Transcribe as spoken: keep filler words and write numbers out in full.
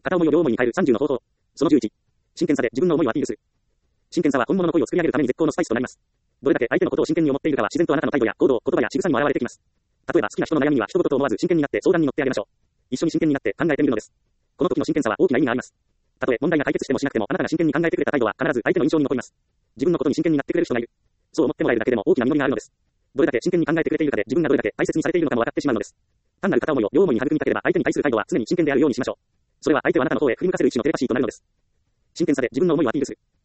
片思いを両思いに変えるさんじゅうの方法。そのじゅういち。真剣さで自分の思いをアピールする。真剣さは本物の恋を作り上げるために絶好のスパイスとなります。どれだけ相手のことを真剣に思っているかは自然とあなたの態度や行動、言葉や仕草にも現れてきます。例えば好きな人の悩みには一言と思わず真剣になって相談に乗ってあげましょう。一緒に真剣になって考えてみるのです。この時の真剣さは大きな意味があります。たとえ問題が解決してもしなくてもあなたが真剣に考えてくれた態度は必ず相手の印象に残ります。自分のことに真剣になってくれる人がいる。そう思ってもらえるだけでも大きな実りがあるのです。どれだけ真剣に考えてくれているかで自分がどれだけ大切にされているのかも分かってしまうのです。単なる片思いを両思いに育みたければ相手に対する態度は常に真剣であるようにしましょう。それは相手をあなたの方へ振り向かせる一種のテレパシーとなるのです。真剣さで自分の思いをアピールする。